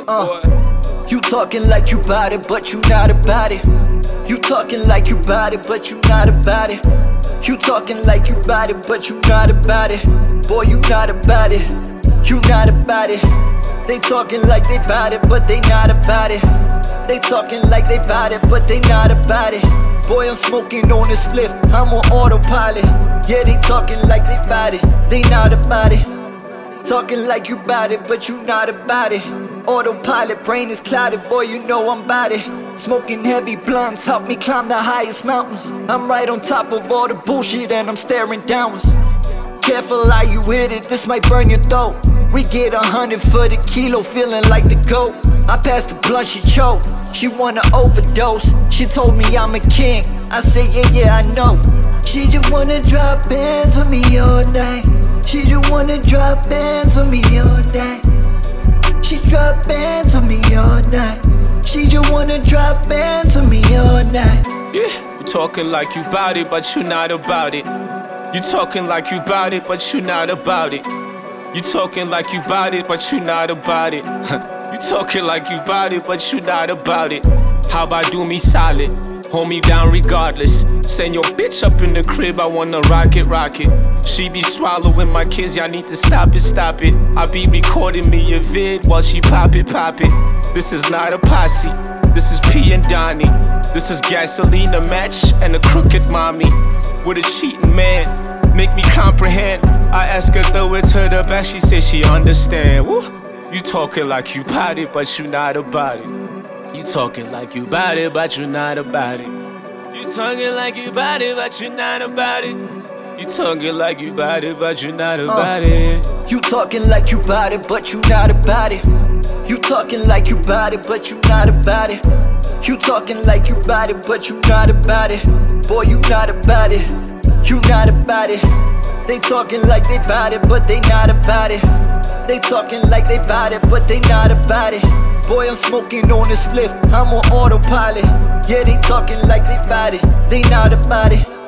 You talking like you bout it, but you not about it. You talking like you bout it, but you not about it. You talking like you bout it, but you not about it. Boy, you not about it. You not about it. They talking like they bout it, but they not about it. They talking like they bout it, but they not about it. Boy, I'm smoking on a spliff, I'm on autopilot. Yeah, they talking like they bout it, they not about it. Talking like you bout it, but you not about it. Autopilot, brain is clouded, boy, you know I'm bout it. Smoking heavy blunts, help me climb the highest mountains. I'm right on top of all the bullshit and I'm staring downwards. Careful how you hit it, this might burn your throat. We get 100 for the kilo, feeling like the GOAT. I passed the blunt, she choked, she wanna overdose. She told me I'm a king, I said yeah, I know. She just wanna drop bands with me all night. She just wanna drop bands with me all night. She drop bands with me all night. She just wanna drop bands with me all night. Yeah, you talking like you bout it, but you not about it. You talking like you bout it, but you not about it. You talking like you bout it, but you not about it. You talking like you bout it, but you not about it. How about do me solid? Hold me down regardless. Send your bitch up in the crib, I wanna rock it. She be swallowing my kids, y'all need to stop it. I be recording me a vid while she pop it. This is not a posse, this is P and Donnie. This is gasoline, a match, and a crooked mommy. With a cheating man, make me comprehend. I ask her throw it to the back, she say she understand. Woo. You talking like you bout it, but you not about it. You talking like you bout it, but you not about it. You talking like you bout it, but you not about it. You talking like you bout it, but you not about it. You talking like you bout it, but you not about it. You talking like you bout it, but you not about it. You talking like you bout it, but you not about it. Boy, you not about it. You not about it. They talking like they bout it, but they not about it. They talking like they bout it, but they not about it. Boy, I'm smoking on a spliff, I'm on autopilot. Yeah, they talking like they bout it, they not about it.